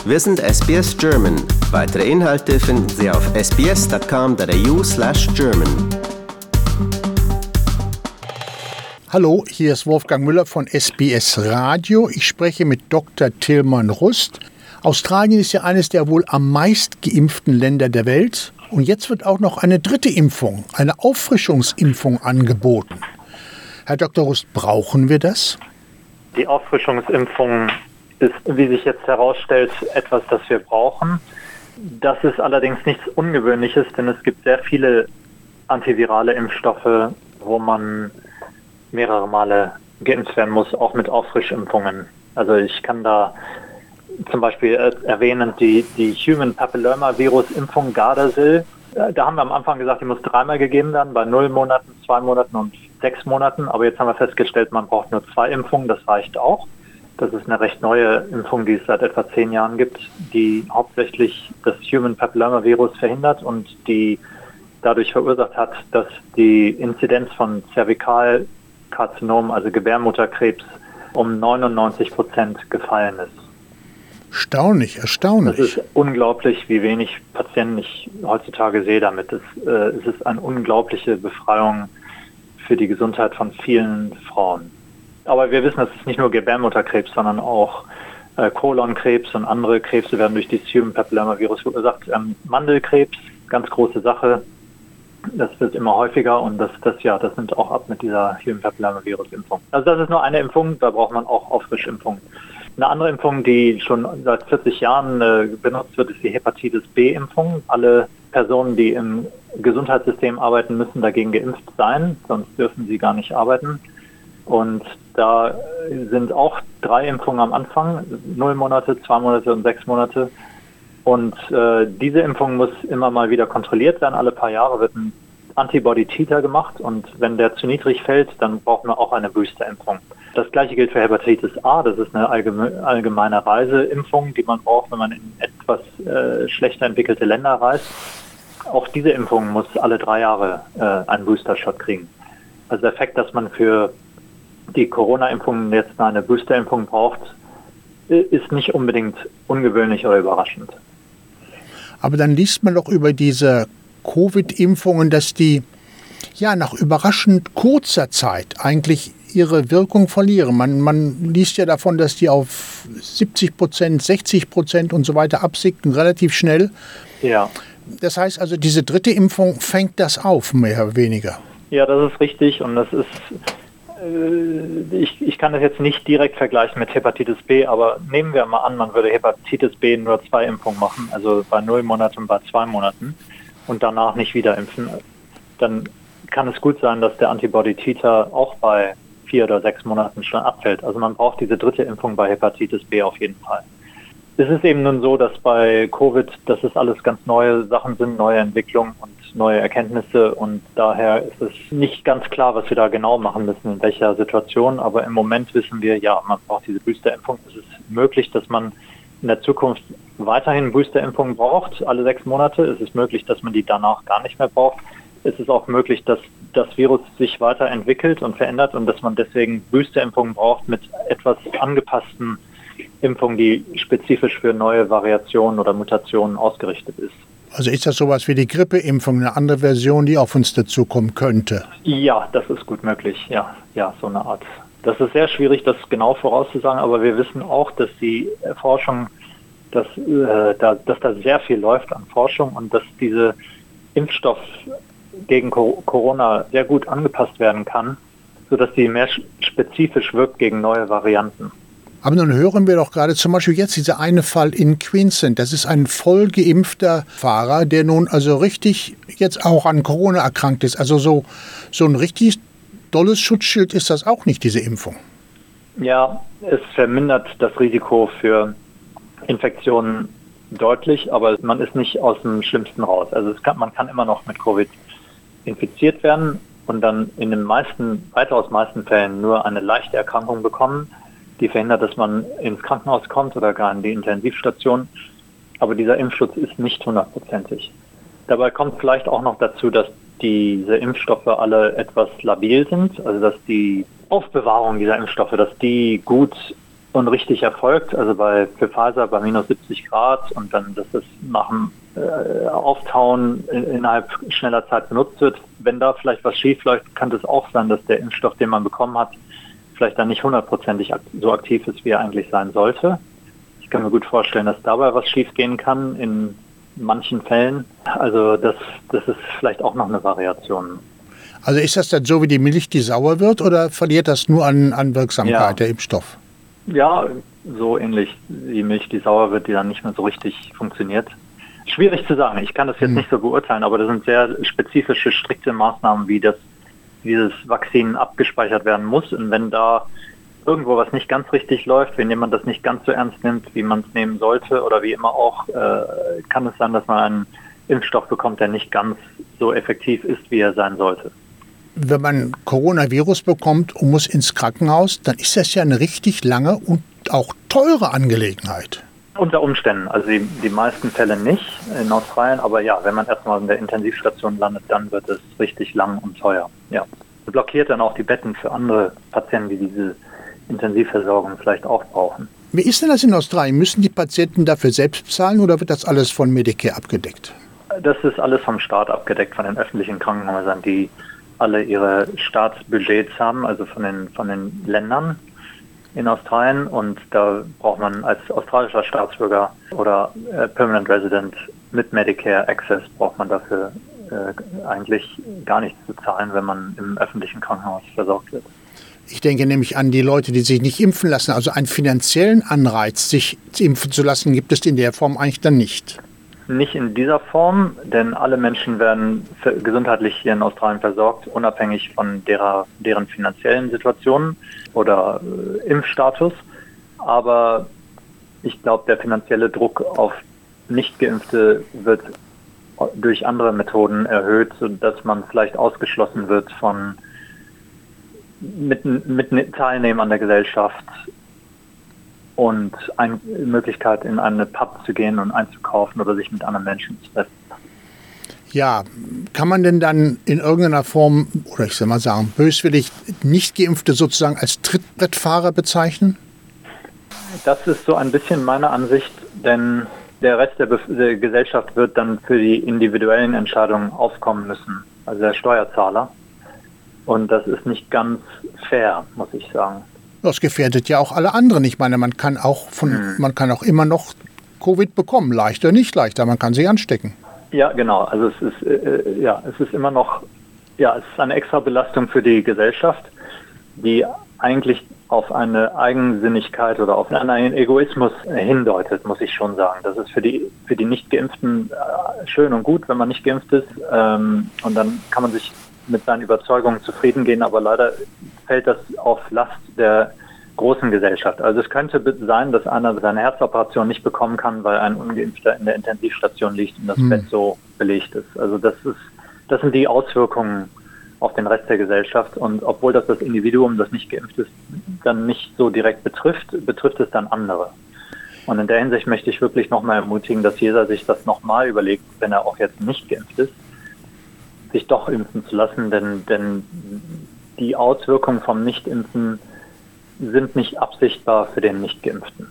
Wir sind SBS German. Weitere Inhalte finden Sie auf sbs.com.au/German. Hallo, hier ist Wolfgang Müller von SBS Radio. Ich spreche mit Dr. Tilman Rust. Australien ist ja eines der wohl am meist geimpften Länder der Welt. Und jetzt wird auch noch eine dritte Impfung, eine Auffrischungsimpfung angeboten. Herr Dr. Rust, brauchen wir das? Die Auffrischungsimpfung ist, wie sich jetzt herausstellt, etwas, das wir brauchen. Das ist allerdings nichts Ungewöhnliches, denn es gibt sehr viele antivirale Impfstoffe, wo man mehrere Male geimpft werden muss, auch mit Auffrischimpfungen. Also ich kann da zum Beispiel erwähnen, die Human Papilloma Virus Impfung Gardasil. Da haben wir am Anfang gesagt, die muss 3-mal gegeben werden, bei 0 Monaten, 2 Monaten und 6 Monaten. Aber jetzt haben wir festgestellt, man braucht nur 2 Impfungen, das reicht auch. Das ist eine recht neue Impfung, die es seit etwa 10 Jahren gibt, die hauptsächlich das Human Papilloma Virus verhindert und die dadurch verursacht hat, dass die Inzidenz von Zervikalkarzinom, also Gebärmutterkrebs, um 99% gefallen ist. Erstaunlich. Es ist unglaublich, wie wenig Patienten ich heutzutage sehe damit. Es ist eine unglaubliche Befreiung für die Gesundheit von vielen Frauen. Aber wir wissen, es ist nicht nur Gebärmutterkrebs, sondern auch Kolonkrebs und andere Krebse werden durch dieses Human Papilloma Virus verursacht. Mandelkrebs, ganz große Sache. Das wird immer häufiger und das nimmt auch ab mit dieser Human Papilloma Virus Impfung. Also das ist nur eine Impfung, da braucht man auch Auffrischimpfung. Eine andere Impfung, die schon seit 40 Jahren benutzt wird, ist die Hepatitis B-Impfung. Alle Personen, die im Gesundheitssystem arbeiten, müssen dagegen geimpft sein, sonst dürfen sie gar nicht arbeiten. Und da sind auch 3 Impfungen am Anfang, 0 Monate, 2 Monate und 6 Monate. Und diese Impfung muss immer mal wieder kontrolliert werden. Alle paar Jahre wird ein Antibody-Titer gemacht und wenn der zu niedrig fällt, dann braucht man auch eine Booster-Impfung. Das gleiche gilt für Hepatitis A. Das ist eine allgemeine Reiseimpfung, die man braucht, wenn man in etwas schlechter entwickelte Länder reist. Auch diese Impfung muss alle 3 Jahre einen Booster-Shot kriegen. Also der Fakt, dass man für die Corona-Impfung jetzt eine Booster-Impfung braucht, ist nicht unbedingt ungewöhnlich oder überraschend. Aber dann liest man doch über diese Covid-Impfungen, dass die nach überraschend kurzer Zeit eigentlich ihre Wirkung verlieren. Man liest ja davon, dass die auf 70%, 60% und so weiter absinken, relativ schnell. Ja. Das heißt also, diese dritte Impfung fängt das auf, mehr oder weniger. Ja, das ist richtig und das ist, ich kann das jetzt nicht direkt vergleichen mit Hepatitis B, aber nehmen wir mal an, man würde Hepatitis B nur 2 Impfungen machen, also bei 0 Monaten und bei 2 Monaten und danach nicht wieder impfen, dann kann es gut sein, dass der Antibody-Titer auch bei 4 oder 6 Monaten schon abfällt. Also man braucht diese dritte Impfung bei Hepatitis B auf jeden Fall. Es ist eben nun so, dass bei Covid, dass es alles ganz neue Sachen sind, neue Entwicklungen und neue Erkenntnisse und daher ist es nicht ganz klar, was wir da genau machen müssen, in welcher Situation, aber im Moment wissen wir, ja, man braucht diese Boosterimpfung. Es ist möglich, dass man in der Zukunft weiterhin Boosterimpfungen braucht, alle 6 Monate. Es ist möglich, dass man die danach gar nicht mehr braucht. Es ist auch möglich, dass das Virus sich weiterentwickelt und verändert und dass man deswegen Boosterimpfungen braucht mit etwas angepassten Impfungen, die spezifisch für neue Variationen oder Mutationen ausgerichtet ist. Also ist das sowas wie die Grippeimpfung, eine andere Version, die auf uns dazukommen könnte? Ja, das ist gut möglich. Ja, so eine Art. Das ist sehr schwierig, das genau vorauszusagen, aber wir wissen auch, dass die Forschung, dass da sehr viel läuft an Forschung und dass diese Impfstoff gegen Corona sehr gut angepasst werden kann, sodass die mehr spezifisch wirkt gegen neue Varianten. Aber nun hören wir doch gerade zum Beispiel jetzt dieser eine Fall in Queensland. Das ist ein voll geimpfter Fahrer, der nun also richtig jetzt auch an Corona erkrankt ist. Also so ein richtig dolles Schutzschild ist das auch nicht, diese Impfung. Ja, es vermindert das Risiko für Infektionen deutlich, aber man ist nicht aus dem Schlimmsten raus. Also man kann immer noch mit Covid infiziert werden und dann in den weitaus meisten Fällen nur eine leichte Erkrankung bekommen, die verhindert, dass man ins Krankenhaus kommt oder gar in die Intensivstation. Aber dieser Impfschutz ist nicht 100%. Dabei kommt vielleicht auch noch dazu, dass diese Impfstoffe alle etwas labil sind, also dass die Aufbewahrung dieser Impfstoffe, dass die gut und richtig erfolgt, also für Pfizer bei minus 70 Grad und dann, dass das nach dem Auftauen innerhalb schneller Zeit benutzt wird. Wenn da vielleicht was schief läuft, kann es auch sein, dass der Impfstoff, den man bekommen hat, vielleicht dann nicht 100%ig so aktiv ist, wie er eigentlich sein sollte. Ich kann mir gut vorstellen, dass dabei was schief gehen kann in manchen Fällen. Also das ist vielleicht auch noch eine Variation. Also ist das dann so wie die Milch, die sauer wird, oder verliert das nur an Wirksamkeit, der Impfstoff? Ja, so ähnlich wie Milch, die sauer wird, die dann nicht mehr so richtig funktioniert. Schwierig zu sagen. Ich kann das jetzt nicht so beurteilen, aber das sind sehr spezifische, strikte Maßnahmen, wie dieses Vakzin abgespeichert werden muss. Und wenn da irgendwo was nicht ganz richtig läuft, wenn jemand das nicht ganz so ernst nimmt, wie man es nehmen sollte oder wie immer auch, kann es sein, dass man einen Impfstoff bekommt, der nicht ganz so effektiv ist, wie er sein sollte. Wenn man Coronavirus bekommt und muss ins Krankenhaus, dann ist das ja eine richtig lange und auch teure Angelegenheit. Unter Umständen, also die meisten Fälle nicht in Australien, aber ja, wenn man erstmal in der Intensivstation landet, dann wird es richtig lang und teuer. Ja. Blockiert dann auch die Betten für andere Patienten, die diese Intensivversorgung vielleicht auch brauchen. Wie ist denn das in Australien? Müssen die Patienten dafür selbst bezahlen oder wird das alles von Medicare abgedeckt? Das ist alles vom Staat abgedeckt, von den öffentlichen Krankenhäusern, die alle ihre Staatsbudgets haben, also von den Ländern in Australien, und da braucht man als australischer Staatsbürger oder Permanent Resident mit Medicare Access braucht man dafür eigentlich gar nichts zu zahlen, wenn man im öffentlichen Krankenhaus versorgt wird. Ich denke nämlich an die Leute, die sich nicht impfen lassen. Also einen finanziellen Anreiz, sich impfen zu lassen, gibt es in der Form eigentlich dann nicht. Nicht in dieser Form, denn alle Menschen werden gesundheitlich hier in Australien versorgt, unabhängig von deren finanziellen Situationen oder Impfstatus. Aber ich glaube, der finanzielle Druck auf Nicht-Geimpfte wird durch andere Methoden erhöht, sodass man vielleicht ausgeschlossen wird von mit Teilnehmen an der Gesellschaft und eine Möglichkeit, in eine Pub zu gehen und einzukaufen oder sich mit anderen Menschen zu treffen. Ja, kann man denn dann in irgendeiner Form, oder ich soll mal sagen, böswillig Nicht-Geimpfte sozusagen als Trittbrettfahrer bezeichnen? Das ist so ein bisschen meine Ansicht, denn der Rest der Gesellschaft wird dann für die individuellen Entscheidungen aufkommen müssen, also der Steuerzahler. Und das ist nicht ganz fair, muss ich sagen. Das gefährdet ja auch alle anderen. Ich meine, man kann auch immer noch Covid bekommen, leichter, nicht leichter. Man kann sich anstecken. Ja, genau. Also es ist immer noch, es ist eine extra Belastung für die Gesellschaft, die eigentlich auf eine Eigensinnigkeit oder auf einen Egoismus hindeutet, muss ich schon sagen. Das ist für die Nicht-Geimpften schön und gut, wenn man nicht geimpft ist. Und dann kann man sich mit seinen Überzeugungen zufrieden gehen, aber leider fällt das auf Last der großen Gesellschaft. Also es könnte sein, dass einer seine Herzoperation nicht bekommen kann, weil ein Ungeimpfter in der Intensivstation liegt und das Bett so belegt ist. Also das sind die Auswirkungen auf den Rest der Gesellschaft, und obwohl das Individuum, das nicht geimpft ist, dann nicht so direkt betrifft es dann andere. Und in der Hinsicht möchte ich wirklich nochmal ermutigen, dass jeder sich das nochmal überlegt, wenn er auch jetzt nicht geimpft ist, sich doch impfen zu lassen, denn die Auswirkungen vom Nichtimpfen sind nicht absichtbar für den Nicht-Geimpften.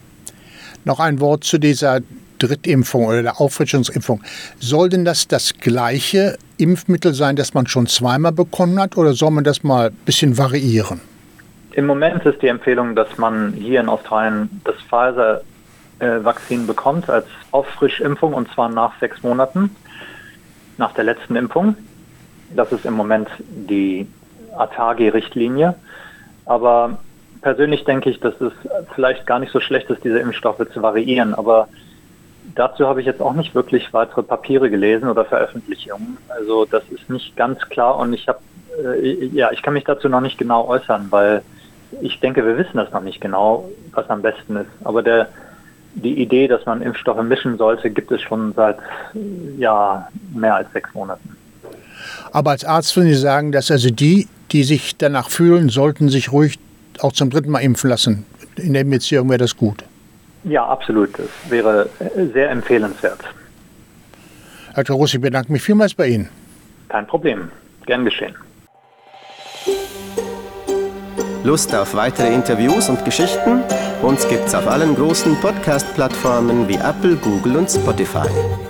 Noch ein Wort zu dieser Drittimpfung oder der Auffrischungsimpfung. Soll denn das gleiche Impfmittel sein, das man schon zweimal bekommen hat, oder soll man das mal ein bisschen variieren? Im Moment ist die Empfehlung, dass man hier in Australien das Pfizer-Vakzin bekommt als Auffrischimpfung, und zwar nach 6 Monaten. Nach der letzten Impfung. Das ist im Moment die ATAGI-Richtlinie. Aber persönlich denke ich, dass es vielleicht gar nicht so schlecht ist, diese Impfstoffe zu variieren. Aber dazu habe ich jetzt auch nicht wirklich weitere Papiere gelesen oder Veröffentlichungen. Also das ist nicht ganz klar, und ich kann mich dazu noch nicht genau äußern, weil ich denke, wir wissen das noch nicht genau, was am besten ist. Aber die Idee, dass man Impfstoffe mischen sollte, gibt es schon seit mehr als 6 Monaten. Aber als Arzt würden Sie sagen, dass also die sich danach fühlen, sollten sich ruhig auch zum 3. Mal impfen lassen. In der Beziehung wäre das gut. Ja, absolut. Das wäre sehr empfehlenswert. Herr Russ, ich bedanke mich vielmals bei Ihnen. Kein Problem. Gern geschehen. Lust auf weitere Interviews und Geschichten? Uns gibt's auf allen großen Podcast-Plattformen wie Apple, Google und Spotify.